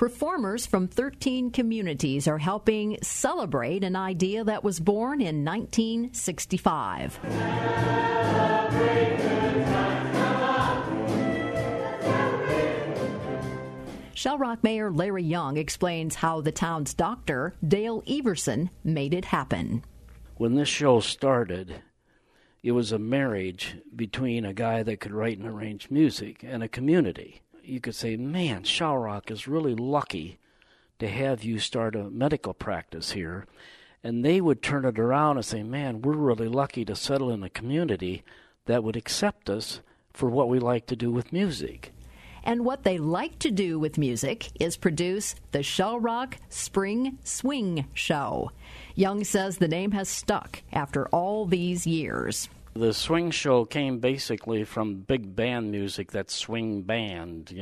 Performers from 13 communities are helping celebrate an idea that was born in 1965. Shell Rock Mayor Larry Young explains how the town's doctor, Dale Everson, made it happen. When this show started, it was a marriage between a guy that could write and arrange music and a community. You could say, man, Shell Rock is really lucky to have you start a medical practice here. And they would turn it around and say, man, we're really lucky to settle in a community that would accept us for what we like to do with music. And what they like to do with music is produce the Shell Rock Spring Swing Show. Young says the name has stuck after all these years. The swing show came basically from big band music, that swing band,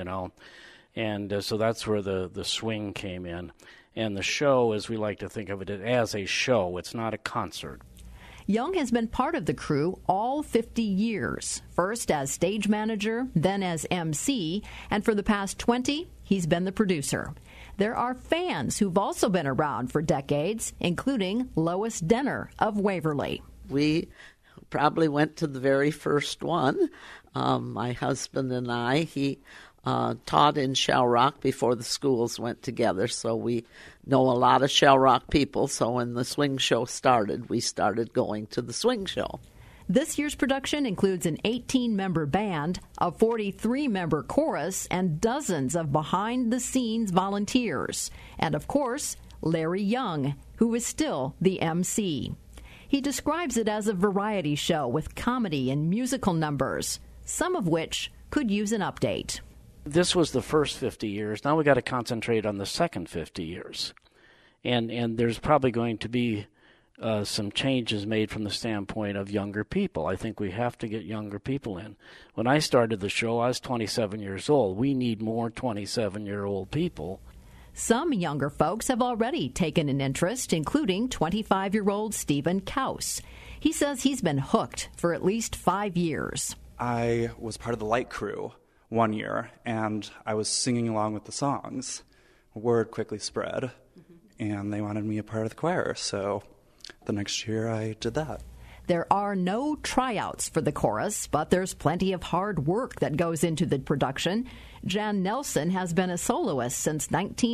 and so that's where the swing came in. And the show, as we like to think of it, as a show. It's not a concert. Young has been part of the crew all 50 years, first as stage manager, then as MC, and for the past 20, he's been the producer. There are fans who've also been around for decades, including Lois Denner of Waverly. We probably went to the very first one. My husband and I, he taught in Shell Rock before the schools went together, so we know a lot of Shell Rock people. So when the swing show started, we started going to the swing show. This year's production includes an 18-member band, a 43-member chorus, and dozens of behind-the-scenes volunteers. And, of course, Larry Young, who is still the MC. He describes it as a variety show with comedy and musical numbers, some of which could use an update. This was the first 50 years. Now we got to concentrate on the second 50 years. And there's probably going to be some changes made from the standpoint of younger people. I think we have to get younger people in. When I started the show, I was 27 years old. We need more 27-year-old people. Some younger folks have already taken an interest, including 25-year-old Stephen Kaus. He says he's been hooked for at least 5 years. I was part of the light crew one year, and I was singing along with the songs. Word quickly spread, and they wanted me a part of the choir, so the next year I did that. There are no tryouts for the chorus, but there's plenty of hard work that goes into the production. Jan Nelson has been a soloist since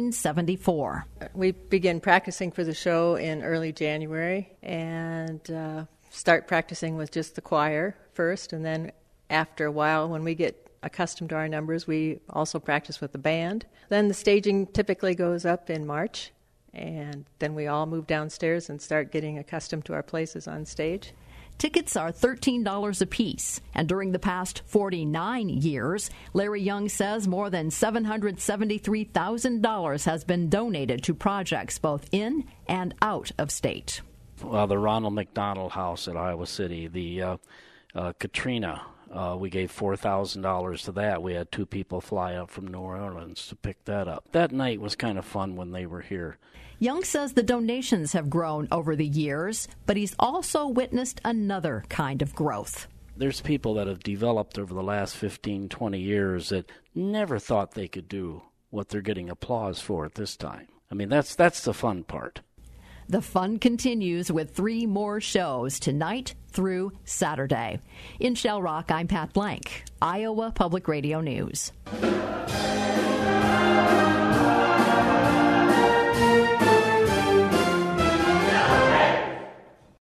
1974. We begin practicing for the show in early January and start practicing with just the choir first, and then after a while, when we get accustomed to our numbers, we also practice with the band. Then the staging typically goes up in March, and then we all move downstairs and start getting accustomed to our places on stage. Tickets are $13 apiece, and during the past 49 years, Larry Young says more than $773,000 has been donated to projects both in and out of state. Well, the Ronald McDonald House at Iowa City, the Katrina, we gave $4,000 to that. We had 2 people fly up from New Orleans to pick that up. That night was kind of fun when they were here. Young says the donations have grown over the years, but he's also witnessed another kind of growth. There's people that have developed over the last 15, 20 years that never thought they could do what they're getting applause for at this time. I mean, that's the fun part. The fun continues with 3 more shows tonight through Saturday. In Shell Rock, I'm Pat Blank, Iowa Public Radio News.